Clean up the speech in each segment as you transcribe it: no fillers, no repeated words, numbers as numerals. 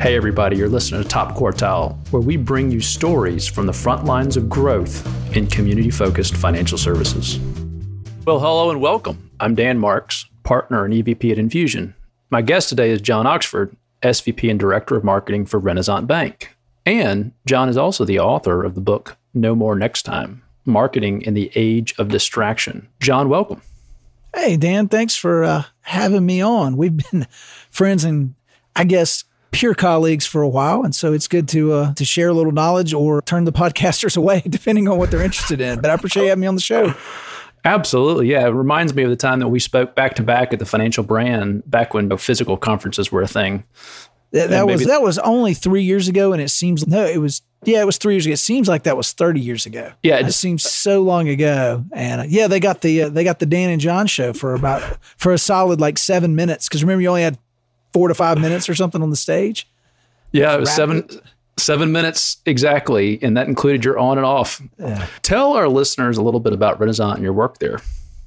Hey everybody, you're listening to Top Quartile, where we bring you stories from the front lines of growth in community-focused financial services. Well, hello and welcome. I'm Dan Marks, partner and EVP at Infusion. My guest today is John Oxford, SVP and Director of Marketing for Renaissance Bank. And John is also the author of the book, No More Next Time, Marketing in the Age of Distraction. John, welcome. Hey, Dan, thanks for having me on. We've been friends and, I guess, peer colleagues for a while, and so it's good to share a little knowledge or turn the podcasters away, depending on what they're interested in. But I appreciate you having me on the show. Absolutely, yeah. It reminds me of the time that we spoke back-to-back at the Financial Brand, back when physical conferences were a thing. That was only 3 years ago, and it was 3 years ago. It seems like that was 30 years ago. Yeah, it seems so long ago. And they got the Dan and John show for a solid like 7 minutes. Because remember, you only had 4 to 5 minutes or something on the stage. Yeah, it was seven minutes exactly, and that included your on and off. Yeah. Tell our listeners a little bit about Renaissance and your work there.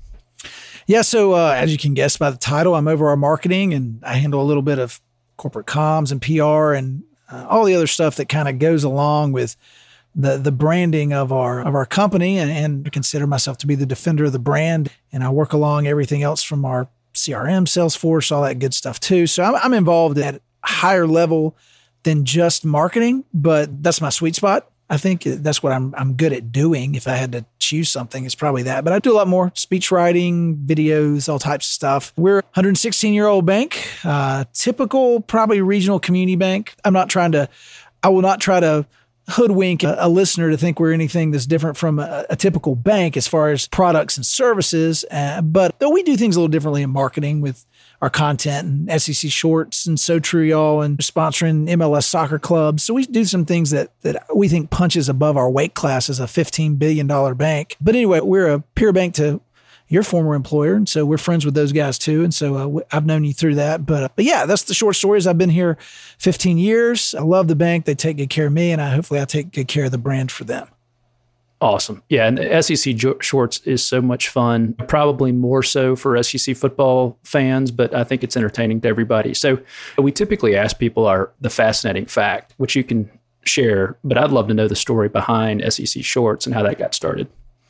Yeah, so as you can guess by the title, I'm over our marketing, and I handle a little bit of corporate comms and PR and all the other stuff that kind of goes along with the branding of our company, and I consider myself to be the defender of the brand. And I work along everything else from our CRM, Salesforce, all that good stuff too. So I'm involved at a higher level than just marketing, but that's my sweet spot. I think that's what I'm good at doing. If I had to choose something, it's probably that. But I do a lot more speech writing, videos, all types of stuff. We're a 116-year-old bank, typical, probably regional community bank. I will not try to hoodwink a listener to think we're anything that's different from a typical bank as far as products and services. But though we do things a little differently in marketing with our content and SEC Shorts and So True Y'all and sponsoring MLS soccer clubs. So we do some things that we think punches above our weight class as a $15 billion bank. But anyway, we're a peer bank to your former employer. And so we're friends with those guys too. And so I've known you through that. But yeah, that's the short story. I've been here 15 years. I love the bank. They take good care of me, and hopefully I take good care of the brand for them. Awesome. Yeah, and SEC Shorts is so much fun, probably more so for SEC football fans, but I think it's entertaining to everybody. So we typically ask people the fascinating fact, which you can share, but I'd love to know the story behind SEC Shorts and how that got started.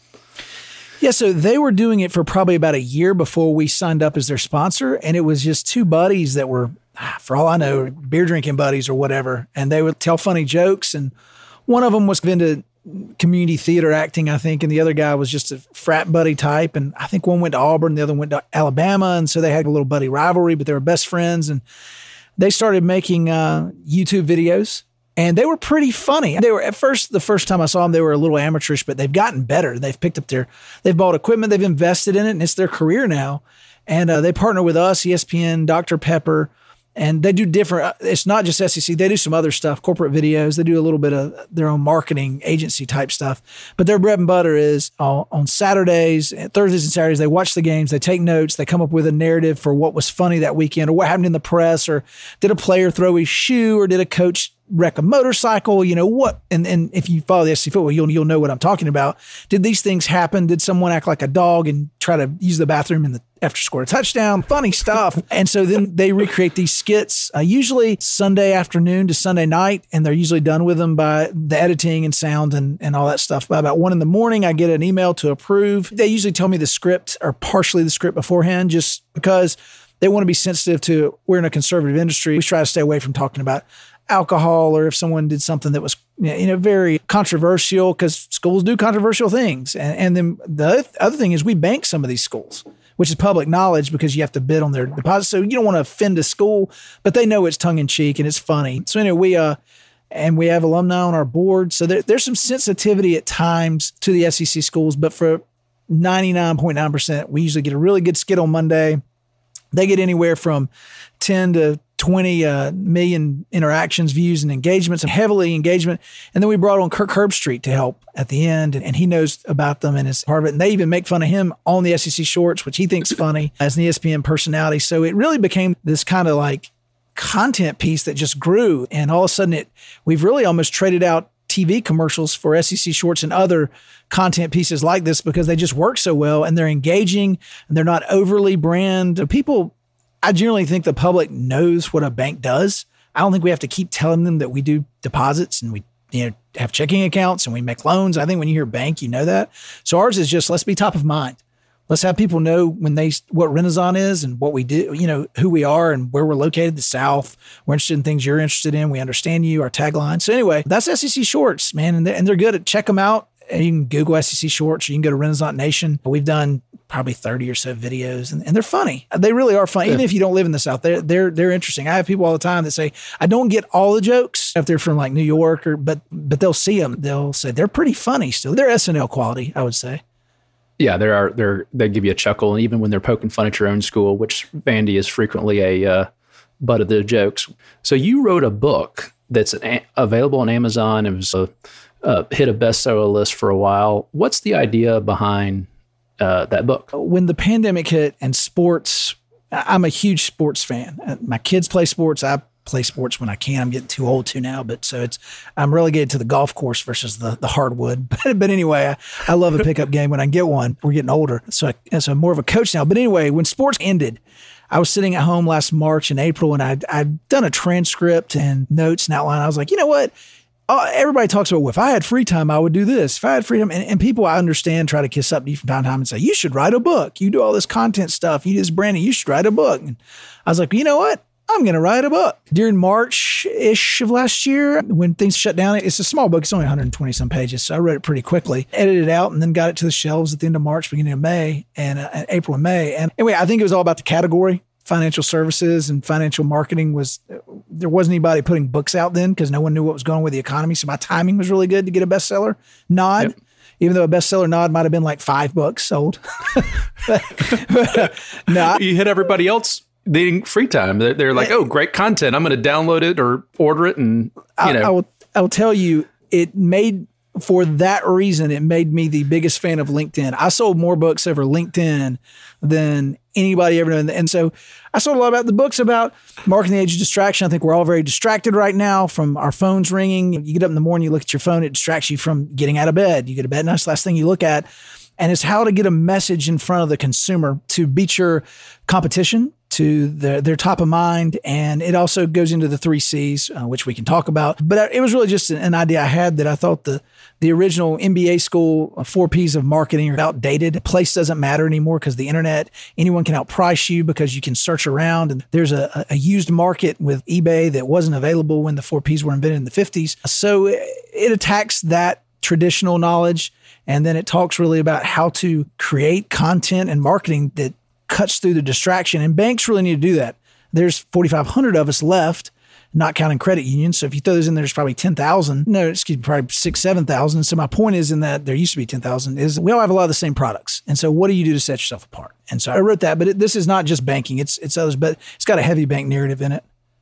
Yeah, so they were doing it for probably about a year before we signed up as their sponsor, and it was just two buddies that were, for all I know, beer drinking buddies or whatever, and they would tell funny jokes, and one of them was into community theater acting, I think, and the other guy was just a frat buddy type, and I think one went to Auburn, the other went to Alabama, and so they had a little buddy rivalry, but they were best friends, and they started making YouTube videos. And they were pretty funny. They were the first time I saw them, they were a little amateurish, but they've gotten better. They've picked up they've bought equipment, they've invested in it, and it's their career now. And they partner with us, ESPN, Dr. Pepper, and they do different. It's not just SEC. They do some other stuff, corporate videos. They do a little bit of their own marketing agency type stuff. But their bread and butter is on Saturdays, Thursdays and Saturdays, they watch the games, they take notes, they come up with a narrative for what was funny that weekend or what happened in the press, or did a player throw his shoe, or did a coach wreck a motorcycle, what, and if you follow the SEC football, you'll know what I'm talking about. Did these things happen? Did someone act like a dog and try to use the bathroom after score a touchdown? Funny stuff. And so then they recreate these skits, usually Sunday afternoon to Sunday night, and they're usually done with them by the editing and sound and all that stuff. By about 1 a.m, I get an email to approve. They usually tell me the script or partially the script beforehand, just because they want to be sensitive to, we're in a conservative industry. We try to stay away from talking about alcohol, or if someone did something that was very controversial, because schools do controversial things. And then the other thing is we bank some of these schools, which is public knowledge because you have to bid on their deposits. So you don't want to offend a school, but they know it's tongue in cheek and it's funny. So anyway, we have alumni on our board. So there's some sensitivity at times to the SEC schools, but for 99.9%, we usually get a really good skit on Monday. They get anywhere from 10 to 20 million interactions, views, and engagements, and heavily engagement. And then we brought on Kirk Herbstreit to help at the end, and he knows about them and is part of it. And they even make fun of him on the SEC Shorts, which he thinks funny as an ESPN personality. So it really became this kind of like content piece that just grew. And all of a sudden we've really almost traded out TV commercials for SEC Shorts and other content pieces like this because they just work so well and they're engaging and they're not overly brand. I generally think the public knows what a bank does. I don't think we have to keep telling them that we do deposits and we have checking accounts and we make loans. I think when you hear bank, you know that. So ours is just, let's be top of mind. Let's have people know what Renasant is and what we do, who we are and where we're located, the South. We're interested in things you're interested in. We understand you, our tagline. So anyway, that's SEC Shorts, man. And they're good at, check them out. And you can Google SEC Shorts or you can go to Renasant Nation. We've done probably 30 or so videos and they're funny. They really are funny. Yeah. Even if you don't live in the South, they're interesting. I have people all the time that say, I don't get all the jokes if they're from like New York but they'll see them. They'll say they're pretty funny still. They're SNL quality, I would say. Yeah, they give you a chuckle. And even when they're poking fun at your own school, which Vandy is frequently a butt of the jokes. So you wrote a book that's available on Amazon. It was hit a bestseller list for a while. What's the idea behind that book? When the pandemic hit and sports, I'm a huge sports fan. My kids play sports. I play sports when I can. I'm getting too old to now, but so I'm relegated to the golf course versus the hardwood. But anyway, I love a pickup game when I can get one. We're getting older, so I'm more of a coach now. But anyway, when sports ended, I was sitting at home last March and April, and I'd done a transcript and notes and outline. I was like, you know what? Everybody talks about, well, if I had free time, I would do this. If I had freedom, and people I understand try to kiss up to you from time to time and say, you should write a book. You do all this content stuff. You do this branding. You should write a book. And I was like, you know what? I'm going to write a book. During March-ish of last year, when things shut down, it's a small book. It's only 120 some pages. So I wrote it pretty quickly, edited it out, and then got it to the shelves at the end of March, beginning of May, and April and May. And anyway, I think it was all about the category. Financial services and financial marketing there wasn't anybody putting books out then because no one knew what was going on with the economy. So my timing was really good to get a bestseller nod. Yep. Even though a bestseller nod might have been like 5 books sold. No, you hit everybody else needing free time. They're like, oh, great content. I'm going to download it or order it. And I will tell you, for that reason, it made me the biggest fan of LinkedIn. I sold more books over LinkedIn than anybody ever did. And so I sold a lot about the books about marketing the age of distraction. I think we're all very distracted right now from our phones ringing. You get up in the morning, you look at your phone, it distracts you from getting out of bed. You get to bed, and that's the last thing you look at. And it's how to get a message in front of the consumer to beat your competition, to their top of mind. And it also goes into the 3 C's, which we can talk about. But it was really just an idea I had that I thought the original MBA school 4 P's of marketing are outdated. Place doesn't matter anymore because the internet, anyone can outprice you because you can search around. And there's a used market with eBay that wasn't available when the 4 P's were invented in the 50s. So it attacks that traditional knowledge. And then it talks really about how to create content and marketing that cuts through the distraction. And banks really need to do that. There's 4,500 of us left, not counting credit unions. So if you throw those in, there's probably 10,000. No, excuse me, probably 6,000, 7,000. So my point is in that there used to be 10,000 is we all have a lot of the same products. And so what do you do to set yourself apart? And so I wrote that, but this is not just banking. It's others, but it's got a heavy bank narrative in it.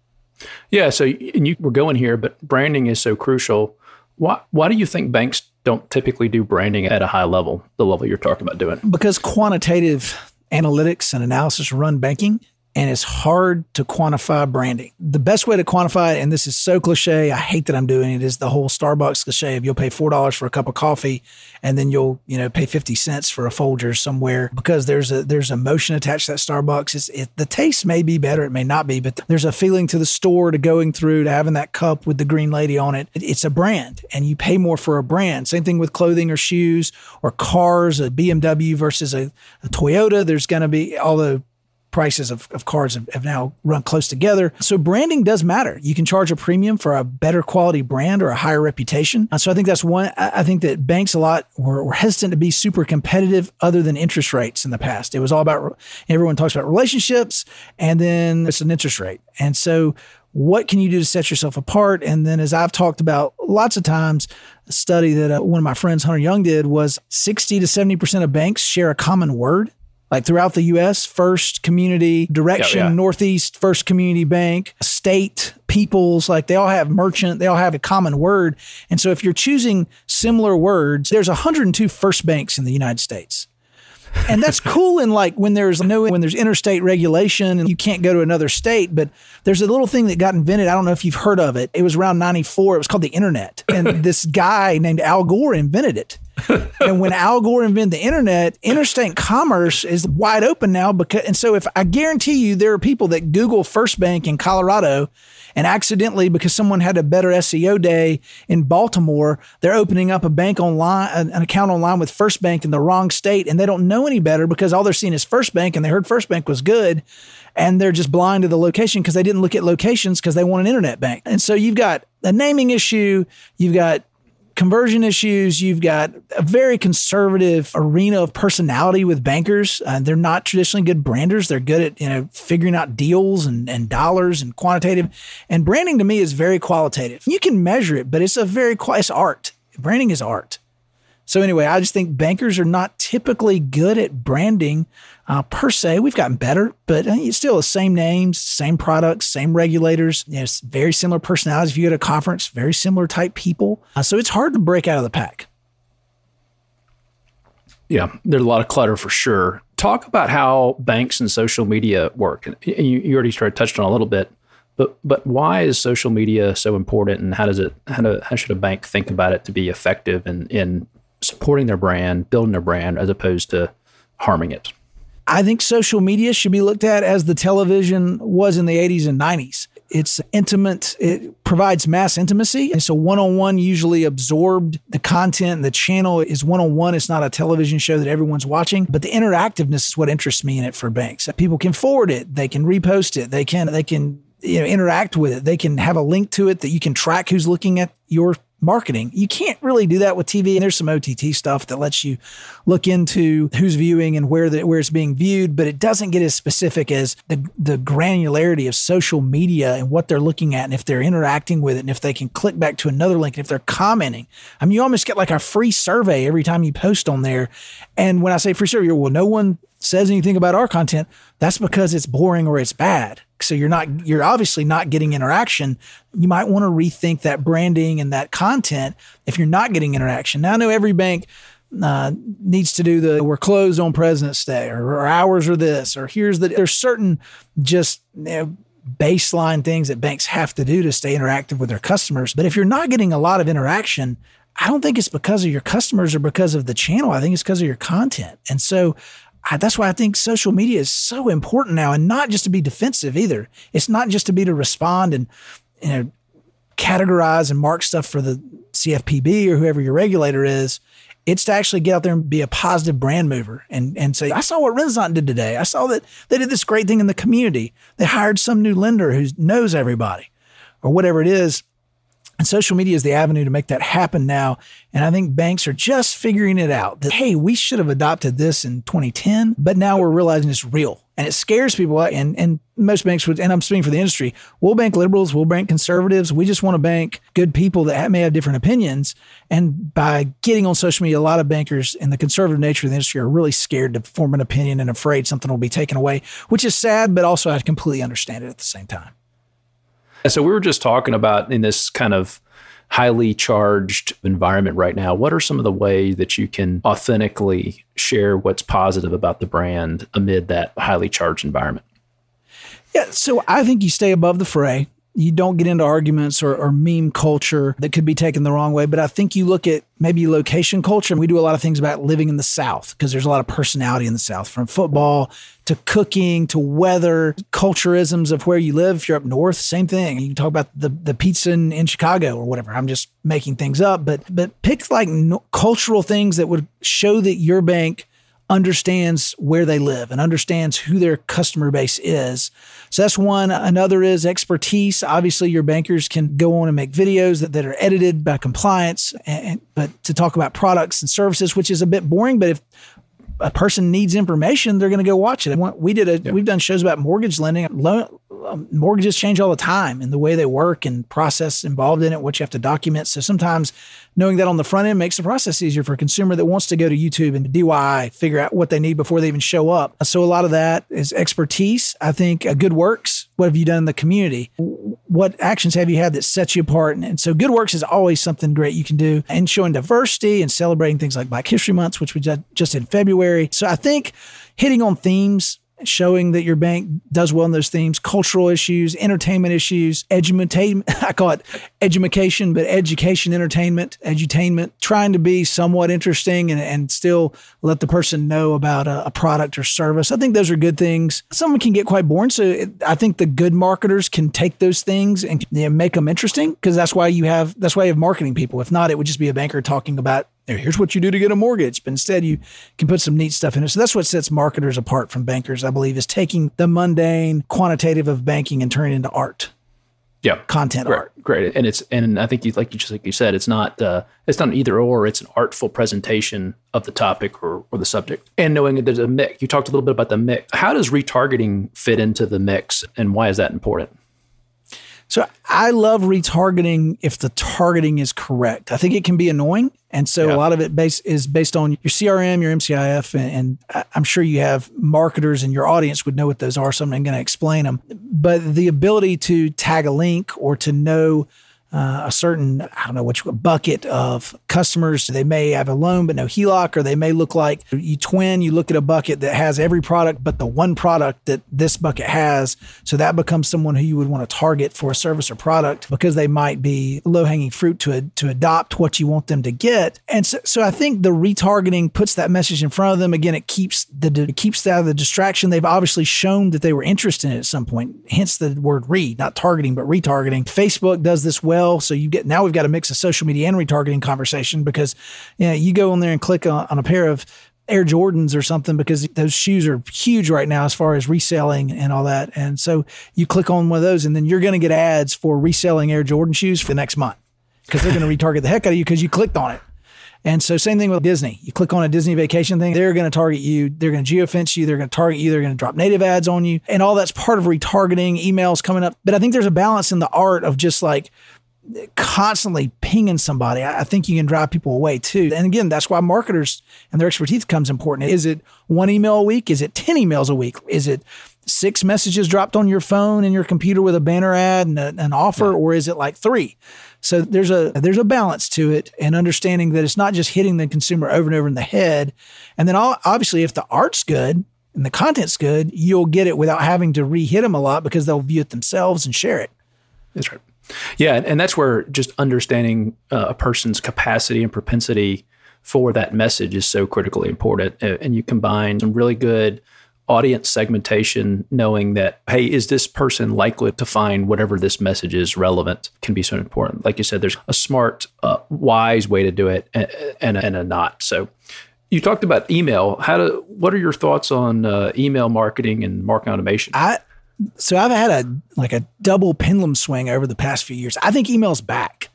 Yeah. So and you were going here, but branding is so crucial. Why do you think banks don't typically do branding at a high level, the level you're talking about doing? Because quantitative analytics and analysis run banking, and it's hard to quantify branding. The best way to quantify it, and this is so cliche, I hate that I'm doing it, is the whole Starbucks cliche of you'll pay $4 for a cup of coffee and then you'll pay 50 cents for a Folgers somewhere because there's emotion attached to that Starbucks. The taste may be better, it may not be, but there's a feeling to the store, to going through, to having that cup with the green lady on it. It's a brand and you pay more for a brand. Same thing with clothing or shoes or cars, a BMW versus a Toyota. There's going to be, although prices of cars have now run close together. So branding does matter. You can charge a premium for a better quality brand or a higher reputation. So I think that's one. I think that banks a lot were hesitant to be super competitive other than interest rates in the past. It was all about, everyone talks about relationships and then it's an interest rate. And so what can you do to set yourself apart? And then as I've talked about lots of times, a study that one of my friends, Hunter Young, did was 60 to 70% of banks share a common word. Like throughout the U.S., First Community, Direction, Northeast, First Community Bank, State, Peoples, like they all have merchant, they all have a common word. And so if you're choosing similar words, there's 102 First Banks in the United States. And that's cool in like when there's interstate regulation and you can't go to another state, but there's a little thing that got invented. I don't know if you've heard of it. It was around 94. It was called the internet. And this guy named Al Gore invented it. And when Al Gore invented the internet, interstate commerce is wide open now. And so if I guarantee you there are people that Google First Bank in Colorado and accidentally, because someone had a better SEO day in Baltimore, they're opening up a bank online, an account online with First Bank in the wrong state, and they don't know any better because all they're seeing is First Bank, and they heard First Bank was good, and they're just blind to the location because they didn't look at locations because they want an internet bank. And so you've got a naming issue, you've got conversion issues, you've got a very conservative arena of personality with bankers. They're not traditionally good branders. They're good at figuring out deals and dollars and quantitative. And branding to me is very qualitative. You can measure it, but it's it's art. Branding is art. So anyway, I just think bankers are not typically good at branding per se. We've gotten better, but it's still the same names, same products, same regulators. It's very similar personalities. If you go to a conference, very similar type people. So it's hard to break out of the pack. Yeah, there's a lot of clutter for sure. Talk about how banks and social media work. You already touched on a little bit, but why is social media so important, and how should a bank think about it to be effective in supporting their brand, building their brand, as opposed to harming it? I think social media should be looked at as the television was in the 80s and 90s. It's intimate. It provides mass intimacy. It's a one-on-one, usually absorbed. The content, the channel is one-on-one. It's not a television show that everyone's watching. But the interactiveness is what interests me in it for banks. People can forward it. They can repost it. They can interact with it. They can have a link to it that you can track who's looking at your marketing. You can't really do that with TV. And there's some OTT stuff that lets you look into who's viewing and where it's being viewed, but it doesn't get as specific as the granularity of social media and what they're looking at, and if they're interacting with it, and if they can click back to another link, and if they're commenting. I mean, you almost get like a free survey every time you post on there. And when I say free survey, well, no one says anything about our content. That's because it's boring or it's bad. So you're obviously not getting interaction. You might want to rethink that branding and that content if you're not getting interaction. Now, I know every bank needs to do we're closed on President's Day, or hours are this, or there's certain just baseline things that banks have to do to stay interactive with their customers. But if you're not getting a lot of interaction, I don't think it's because of your customers or because of the channel. I think it's because of your content. And so that's why I think social media is so important now, and not just to be defensive either. It's not just to respond and categorize and mark stuff for the CFPB or whoever your regulator is. It's to actually get out there and be a positive brand mover and say, I saw what Renaissance did today. I saw that they did this great thing in the community. They hired some new lender who knows everybody, or whatever it is. And social media is the avenue to make that happen now. And I think banks are just figuring it out that, hey, we should have adopted this in 2010, but now we're realizing it's real. And it scares people. And most banks would, and I'm speaking for the industry, we'll bank liberals, we'll bank conservatives. We just want to bank good people that may have different opinions. And by getting on social media, a lot of bankers in the conservative nature of the industry are really scared to form an opinion and afraid something will be taken away, which is sad, but also I completely understand it at the same time. So we were just talking about, in this kind of highly charged environment right now, what are some of the ways that you can authentically share what's positive about the brand amid that highly charged environment? Yeah, so I think you stay above the fray. You don't get into arguments or meme culture that could be taken the wrong way. But I think you look at maybe location culture. And we do a lot of things about living in the South because there's a lot of personality in the South, from football to cooking to weather, culturisms of where you live. If you're up north, same thing. You can talk about the pizza in Chicago or whatever. I'm just making things up. But pick like cultural things that would show that your bank understands where they live and understands who their customer base is. So that's one. Another is expertise. Obviously, your bankers can go on and make videos that are edited by compliance, but to talk about products and services, which is a bit boring, but if a person needs information, they're going to go watch it. We've done shows about mortgage lending. Mortgages change all the time, and the way they work and process involved in it, what you have to document. So sometimes knowing that on the front end makes the process easier for a consumer that wants to go to YouTube and DIY, figure out what they need before they even show up. So a lot of that is expertise. I think Good Works. What have you done in the community? What actions have you had that sets you apart? And so Good Works is always something great you can do, and showing diversity and celebrating things like Black History Months, which we just did in February. So I think hitting on themes showing that your bank does well in those themes, cultural issues, entertainment issues, I call it edumacation, but education, entertainment, edutainment, trying to be somewhat interesting and still let the person know about a product or service. I think those are good things. Some of them can get quite boring. So I think the good marketers can take those things and make them interesting, because that's why you have marketing people. If not, it would just be a banker talking about, here's what you do to get a mortgage. But instead, you can put some neat stuff in it. So that's what sets marketers apart from bankers, I believe, is taking the mundane quantitative of banking and turning it into art. Yeah. Content art. Great. And I think like you said, it's not an either or, it's an artful presentation of the topic or the subject. And knowing that there's a mix. You talked a little bit about the mix. How does retargeting fit into the mix, and why is that important? So I love retargeting if the targeting is correct. I think it can be annoying. And so a lot of it is based on your CRM, your MCIF, and I'm sure you have marketers in your audience would know what those are, so I'm going to explain them. But the ability to tag a link or to know a certain, I don't know which bucket of customers. They may have a loan but no HELOC, or they may look like you look at a bucket that has every product but the one product that this bucket has. So that becomes someone who you would want to target for a service or product, because they might be low-hanging fruit to adopt what you want them to get. And so I think the retargeting puts that message in front of them. Again, it keeps that out of the distraction. They've obviously shown that they were interested in it at some point, hence the word not targeting, but retargeting. Facebook does this well. So now we've got a mix of social media and retargeting conversation, because you go on there and click on a pair of Air Jordans or something, because those shoes are huge right now as far as reselling and all that. And so you click on one of those, and then you're going to get ads for reselling Air Jordan shoes for the next month, because they're going to retarget the heck out of you because you clicked on it. And so same thing with Disney. You click on a Disney vacation thing, they're going to target you. They're going to geofence you. They're going to target you. They're going to drop native ads on you. And all that's part of retargeting, emails coming up. But I think there's a balance in the art of just like constantly pinging somebody. I think you can drive people away too. And again, that's why marketers and their expertise becomes important. Is it 1 email a week? Is it 10 emails a week? Is it 6 messages dropped on your phone and your computer with a banner ad and an offer? Or is it like 3? So there's a balance to it, and understanding that it's not just hitting the consumer over and over in the head. And then obviously if the art's good and the content's good, you'll get it without having to re-hit them a lot, because they'll view it themselves and share it. That's right. Yeah, and that's where just understanding a person's capacity and propensity for that message is so critically important. And you combine some really good audience segmentation, knowing that, hey, is this person likely to find whatever this message is relevant, can be so important. Like you said, there's a smart, wise way to do it and a not. So you talked about email. What are your thoughts on email marketing and marketing automation? So I've had a double pendulum swing over the past few years. I think email's back.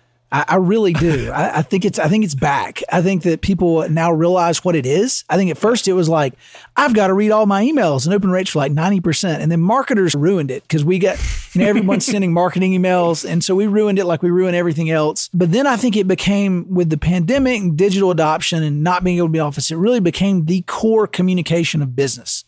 I really do. I think it's back. I think that people now realize what it is. I think at first it was like, I've got to read all my emails, and open rates for like 90%. And then marketers ruined it, because we got, everyone's sending marketing emails. And so we ruined it like we ruin everything else. But then I think it became, with the pandemic and digital adoption and not being able to be office, it really became the core communication of business.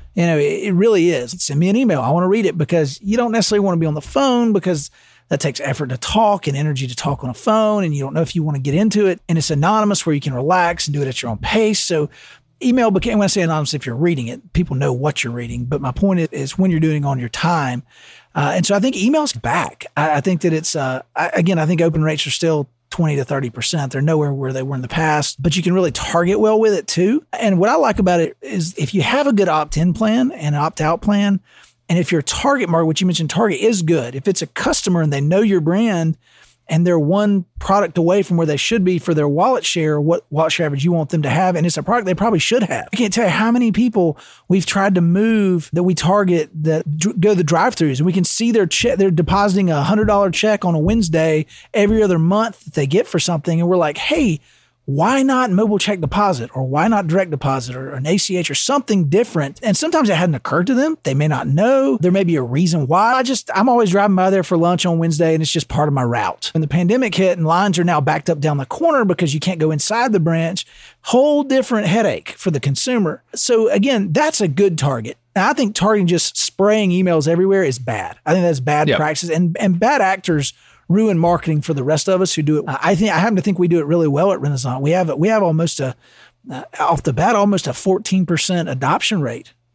It really is. Send me an email. I want to read it, because you don't necessarily want to be on the phone, because that takes effort to talk and energy to talk on a phone. And you don't know if you want to get into it. And it's anonymous, where you can relax and do it at your own pace. So email became, when I say anonymous, if you're reading it, people know what you're reading. But my point is when you're doing it on your time. And so I think email's back. I think that it's, I think open rates are still 20 to 30%. They're nowhere where they were in the past, but you can really target well with it too. And what I like about it is if you have a good opt-in plan and an opt-out plan, and if your target market, what you mentioned, target is good, if it's a customer and they know your brand and they're one product away from where they should be for their wallet share, what wallet share average you want them to have, and it's a product they probably should have. I can't tell you how many people we've tried to move that we target that go the drive-thrus, and we can see they're depositing a $100 check on a Wednesday every other month that they get for something, and we're like, hey, why not mobile check deposit, or why not direct deposit, or an ACH, or something different? And sometimes it hadn't occurred to them. They may not know. There may be a reason why. I'm always driving by there for lunch on Wednesday, and it's just part of my route. When the pandemic hit and lines are now backed up down the corner because you can't go inside the branch, whole different headache for the consumer. So again, that's a good target. Now, I think targeting just spraying emails everywhere is bad. I think that's bad practice, and bad actors ruin marketing for the rest of us who do it. I happen to think we do it really well at Renasant. We have almost off the bat, almost a 14% adoption rate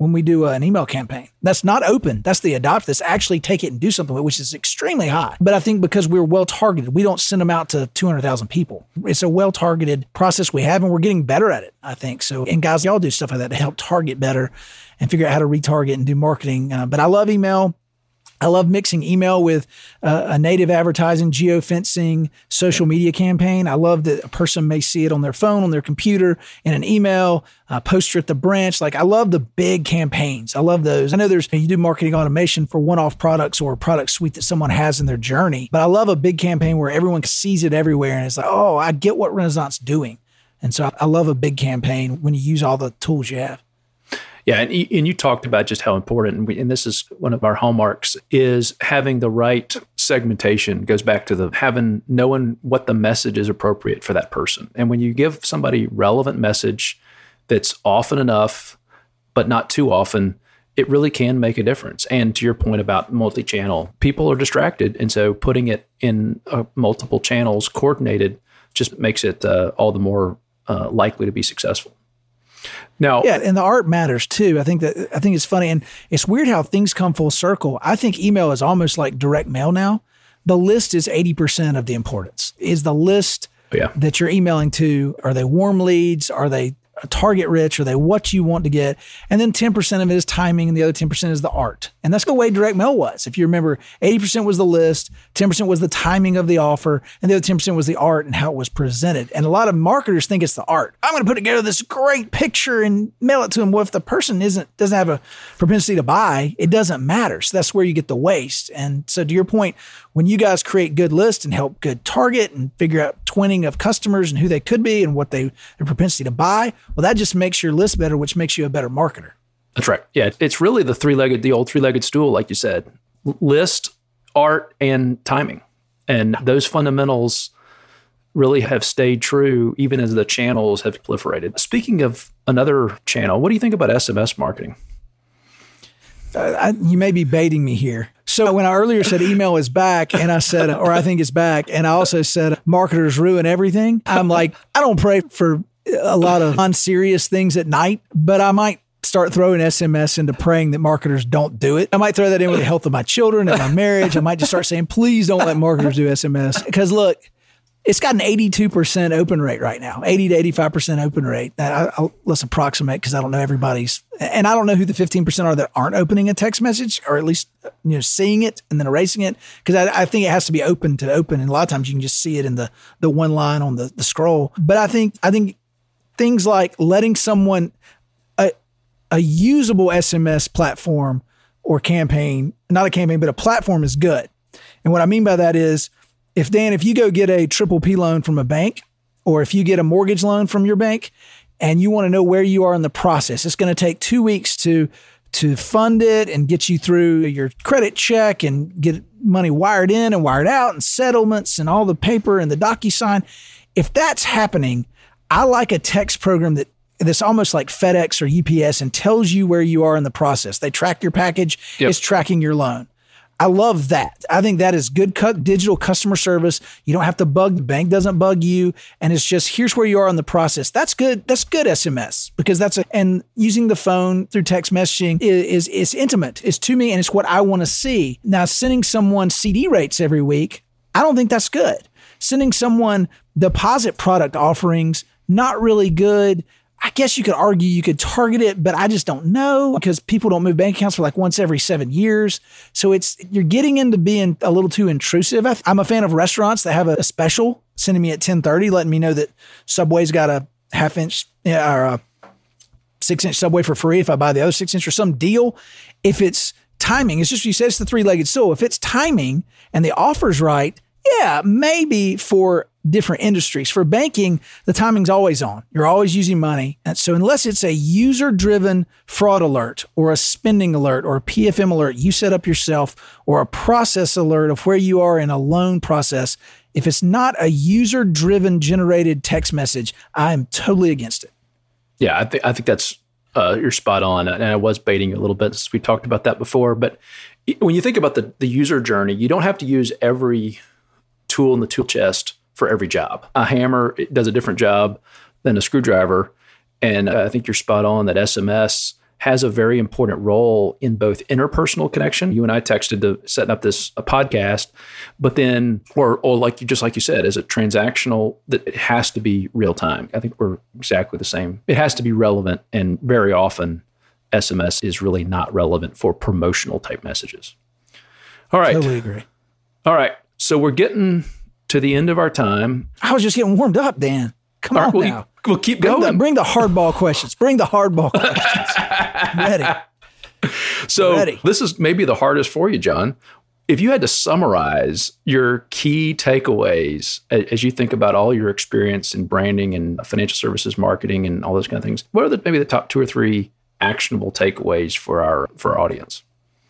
when we do an email campaign. That's not open. That's the adopt. That's actually take it and do something with, which is extremely high. But I think because we're well targeted, we don't send them out to 200,000 people. It's a well targeted process we have, and we're getting better at it, I think. So, and guys, y'all do stuff like that to help target better and figure out how to retarget and do marketing. But I love email. I love mixing email with a native advertising, geofencing, social media campaign. I love that a person may see it on their phone, on their computer, in an email, poster at the branch. Like, I love the big campaigns. I love those. I know you do marketing automation for one-off products or a product suite that someone has in their journey, but I love a big campaign where everyone sees it everywhere and it's like, oh, I get what Renaissance is doing. And so I love a big campaign when you use all the tools you have. Yeah, and you talked about just how important, and this is one of our hallmarks, is having the right segmentation. It goes back to knowing what the message is appropriate for that person. And when you give somebody relevant message that's often enough, but not too often, it really can make a difference. And to your point about multi-channel, people are distracted. And so putting it in multiple channels coordinated just makes it all the more likely to be successful. Now, yeah, and the art matters too. I think it's funny, and it's weird how things come full circle. I think email is almost like direct mail now. The list is 80% of the importance. Is the list that you're emailing to, are they warm leads? Are they target rich? Are they what you want to get? And then 10% of it is timing, and the other 10% is the art. And that's the way direct mail was. If you remember, 80% was the list, 10% was the timing of the offer, and the other 10% was the art and how it was presented. And a lot of marketers think it's the art. I'm going to put together this great picture and mail it to them. Well, if the person doesn't have a propensity to buy, it doesn't matter. So that's where you get the waste. And so to your point, when you guys create good lists and help good target and figure out twinning of customers and who they could be and what their propensity to buy, well, that just makes your list better, which makes you a better marketer. That's right. Yeah, it's really the old three-legged stool, like you said: list, art, and timing. And those fundamentals really have stayed true even as the channels have proliferated. Speaking of another channel, what do you think about SMS marketing? You may be baiting me here. So when I earlier said email is back, and I said, or I think it's back, and I also said marketers ruin everything, I'm like, I don't pray for a lot of unserious things at night, but I might start throwing SMS into praying that marketers don't do it. I might throw that in with the health of my children and my marriage. I might just start saying, please don't let marketers do SMS. Because look, it's got an 82% open rate right now, 80 to 85% open rate. Let's approximate because I don't know everybody's, and I don't know who the 15% are that aren't opening a text message, or at least seeing it and then erasing it. Because I think it has to be open to open, and a lot of times you can just see it in the one line on the scroll. But I think things like letting someone a usable SMS platform or campaign, not a campaign, but a platform is good. And what I mean by that is, if you go get a PPP loan from a bank, or if you get a mortgage loan from your bank and you want to know where you are in the process, it's going to take 2 weeks to fund it and get you through your credit check and get money wired in and wired out and settlements and all the paper and the DocuSign. If that's happening, I like a text program that's almost like FedEx or UPS and tells you where you are in the process. They track your package. Yep. It's tracking your loan. I love that. I think that is good digital customer service. You don't have to bug the bank, doesn't bug you. And it's just, here's where you are in the process. That's good. That's good SMS, because and using the phone through text messaging is intimate. It's to me, and it's what I want to see. Now, sending someone CD rates every week, I don't think that's good. Sending someone deposit product offerings, not really good. I guess you could argue you could target it, but I just don't know, because people don't move bank accounts for like once every 7 years. So you're getting into being a little too intrusive. I'm a fan of restaurants that have a special sending me at 10:30, letting me know that Subway's got a 1/2 inch or a 6-inch Subway for free if I buy the other 6-inch, or some deal. If it's timing, it's just, you said it's the three-legged stool. If it's timing and the offer's right, yeah, maybe for different industries. For banking, the timing's always on. You're always using money. And so unless it's a user-driven fraud alert or a spending alert or a PFM alert you set up yourself, or a process alert of where you are in a loan process, if it's not a user-driven generated text message, I'm totally against it. Yeah, I think that's you're spot on. And I was baiting you a little bit since we talked about that before. But when you think about the user journey, you don't have to use every tool in the tool chest for every job. A hammer does a different job than a screwdriver. And I think you're spot on that SMS has a very important role in both interpersonal connection. You and I texted to setting up a podcast, but then, or like you said, as a transactional, that it has to be real time. I think we're exactly the same. It has to be relevant, and very often SMS is really not relevant for promotional type messages. All right. Totally agree. All right. So we're getting to the end of our time. I was just getting warmed up, Dan. Come on now. We'll keep going. Bring the hardball questions. Ready. So this is maybe the hardest for you, John. If you had to summarize your key takeaways as you think about all your experience in branding and financial services marketing and all those kind of things, what are maybe the top 2 or 3 actionable takeaways for our audience?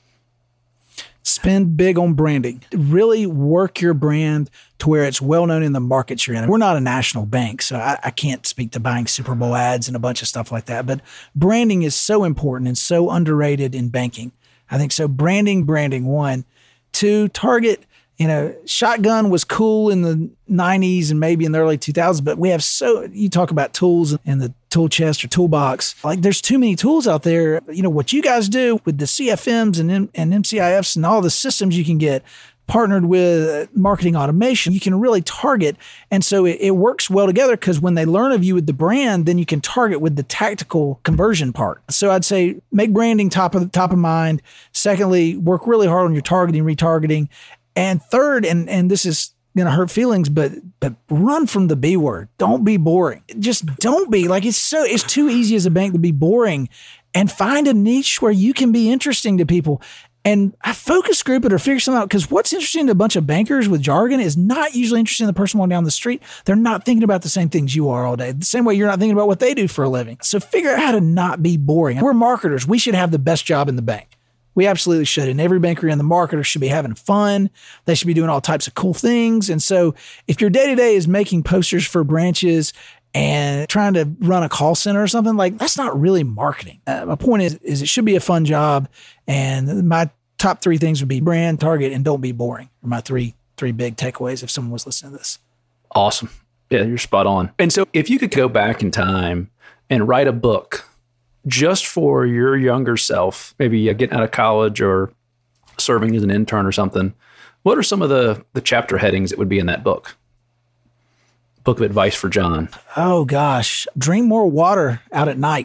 Spend big on branding. Really work your brand to where it's well known in the markets you're in. We're not a national bank, so I can't speak to buying Super Bowl ads and a bunch of stuff like that. But branding is so important and so underrated in banking. I think so. Branding, 1. 2, target. Shotgun was cool in the 90s and maybe in the early 2000s, but you talk about tools in the tool chest or toolbox. Like there's too many tools out there. What you guys do with the CFMs and MCIFs and all the systems you can get partnered with marketing automation, you can really target. And so it works well together because when they learn of you with the brand, then you can target with the tactical conversion part. So I'd say make branding top of mind. Secondly, work really hard on your targeting, retargeting. And third, and this is going to hurt feelings, but run from the B word. Don't be boring. Just don't be. Like it's too easy as a bank to be boring, and find a niche where you can be interesting to people. And I focus group it or figure something out, because what's interesting to a bunch of bankers with jargon is not usually interesting to the person walking down the street. They're not thinking about the same things you are all day. The same way you're not thinking about what they do for a living. So figure out how to not be boring. We're marketers. We should have the best job in the bank. We absolutely should. And every banker and the marketer should be having fun. They should be doing all types of cool things. And so if your day-to-day is making posters for branches and trying to run a call center or something, like that's not really marketing. My point is it should be a fun job. And my top 3 things would be brand, target, and don't be boring. Are my three big takeaways if someone was listening to this. Awesome. Yeah, you're spot on. And so if you could go back in time and write a book just for your younger self, maybe getting out of college or serving as an intern or something, what are some of the chapter headings that would be in that book? Book of advice for John. Oh, gosh. Drink more water out at night.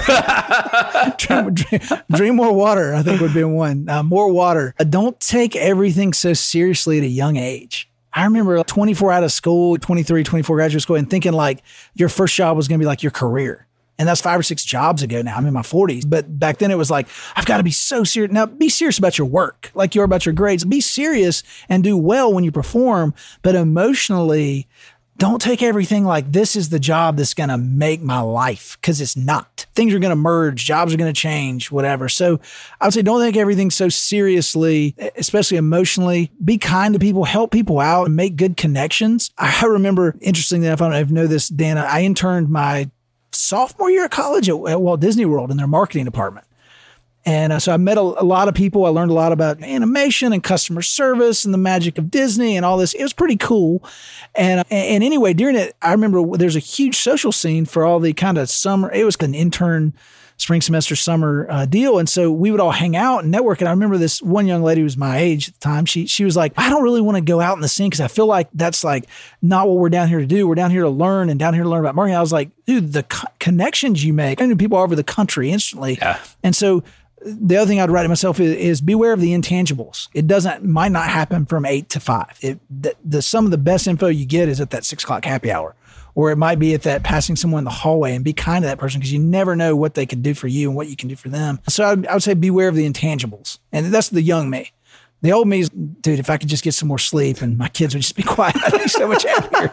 drink more water, I think would be one. More water. Don't take everything so seriously at a young age. I remember 24 out of school, 23, 24 graduate school, and thinking like your first job was going to be like your career. And that's 5 or 6 jobs ago now. I'm in my 40s. But back then it was like, I've got to be so serious. Now, be serious about your work, like you are about your grades. Be serious and do well when you perform. But emotionally, don't take everything like this is the job that's going to make my life, because it's not. Things are going to merge. Jobs are going to change, whatever. So I would say don't take everything so seriously, especially emotionally. Be kind to people, help people out, and make good connections. I remember, interestingly enough, I don't know if you know this, Dan, I interned my sophomore year of college at Walt Disney World in their marketing department. And so I met a lot of people. I learned a lot about animation and customer service and the magic of Disney and all this. It was pretty cool. And anyway, during it, I remember there's a huge social scene for all the kind of summer. It was an intern spring semester, summer deal. And so we would all hang out and network. And I remember this one young lady who was my age at the time. She was like, I don't really want to go out in the scene because I feel like that's like not what we're down here to do. We're down here to learn and down here to learn about marketing. I was like, dude, the connections you make, I knew people all over the country instantly. Yeah. And so the other thing I'd write to myself is beware of the intangibles. It might not happen from 8 to 5. Some of the best info you get is at that 6 o'clock happy hour, or it might be at that passing someone in the hallway, and be kind to that person because you never know what they could do for you and what you can do for them. So I would say beware of the intangibles. And that's the young me. The old me is, dude, if I could just get some more sleep and my kids would just be quiet, I'd be so much happier.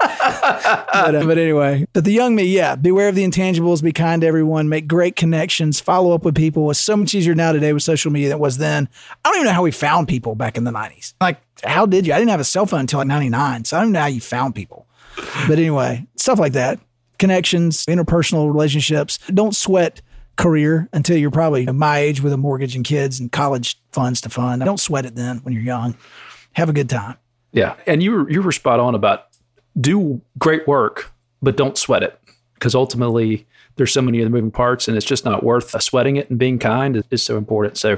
But anyway, but the young me, yeah, beware of the intangibles, be kind to everyone, make great connections, follow up with people. It's so much easier now today with social media than it was then. I don't even know how we found people back in the 90s. Like, how did you? I didn't have a cell phone until like 99, so I don't even know how you found people. But anyway, stuff like that. Connections, interpersonal relationships. Don't sweat career until you're probably my age with a mortgage and kids and college funds to fund. Don't sweat it then when you're young. Have a good time. Yeah. And you were spot on about do great work, but don't sweat it, because ultimately there's so many other moving parts, and it's just not worth sweating it, and being kind is so important. So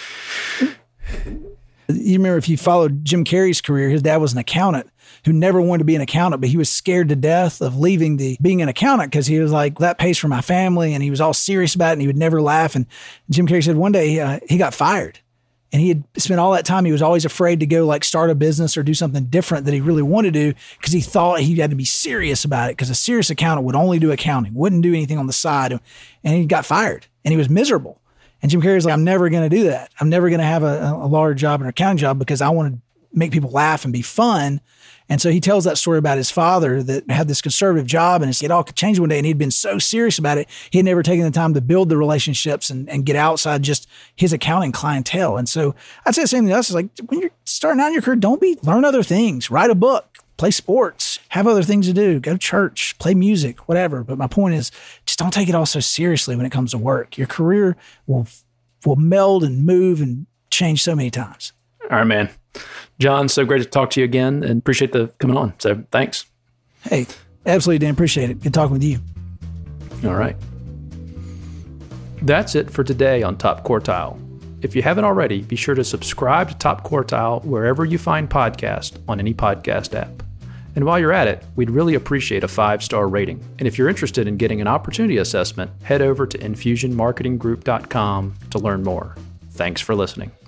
you remember, if you followed Jim Carrey's career, his dad was an accountant who never wanted to be an accountant, but he was scared to death of leaving being an accountant because he was like, that pays for my family. And he was all serious about it, and he would never laugh. And Jim Carrey said one day he got fired, and he had spent all that time. He was always afraid to go like start a business or do something different that he really wanted to do because he thought he had to be serious about it, because a serious accountant would only do accounting, wouldn't do anything on the side. And he got fired, and he was miserable. And Jim Carrey's like, I'm never going to do that. I'm never going to have a large job, an accounting job, because I want to make people laugh and be fun. And so he tells that story about his father that had this conservative job, and it all could change one day. And he'd been so serious about it, he had never taken the time to build the relationships and get outside just his accounting clientele. And so I'd say the same thing to us. Is like, when you're starting out in your career, learn other things, write a book, play sports, have other things to do, go to church, play music, whatever. But my point is, just don't take it all so seriously when it comes to work. Your career will meld and move and change so many times. All right, man. John, so great to talk to you again, and appreciate the coming on. So thanks. Hey, absolutely, Dan. Appreciate it. Good talking with you. All right. That's it for today on Top Quartile. If you haven't already, be sure to subscribe to Top Quartile wherever you find podcasts on any podcast app. And while you're at it, we'd really appreciate a 5-star rating. And if you're interested in getting an opportunity assessment, head over to infusionmarketinggroup.com to learn more. Thanks for listening.